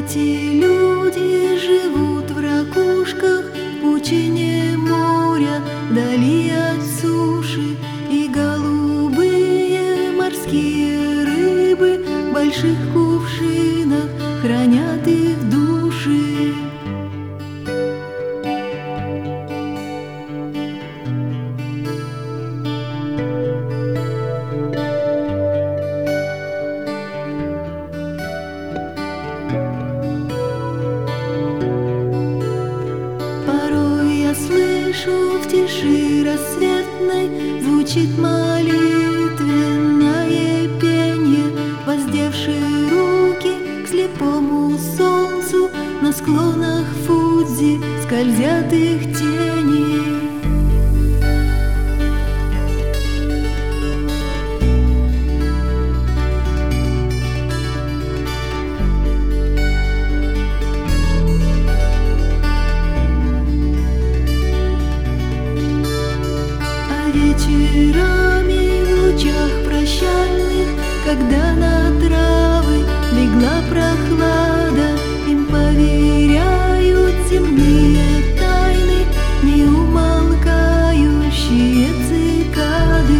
эти люди живут в ракушках, в пучине моря, вдали от суши, и голубые морские рыбы в больших кувшинах хранят их души. Слышу в тиши рассветной звучит молитвенное пенье, воздевшие руки к слепому солнцу, на склонах Фудзи скользят их тени. Вечерами в лучах прощальных, когда на травы легла прохлада, им поверяют земные тайны неумолкающие цикады.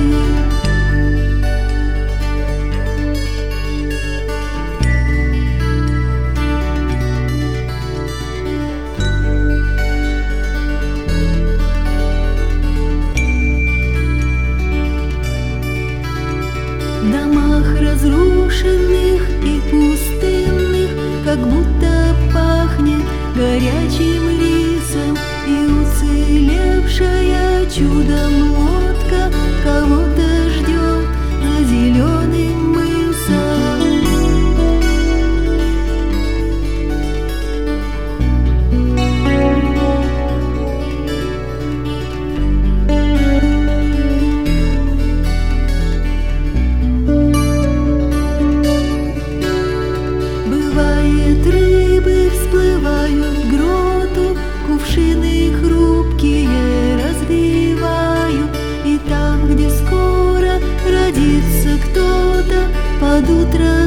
В домах разрушенных и пустынных как будто пахнет горячим рисом, и уцелевшая чудом лодка кого-то ждет за зеленым мысом. Рыбы всплывают в гроту, кувшины хрупкие развивают, и там, где скоро родится кто-то, под утро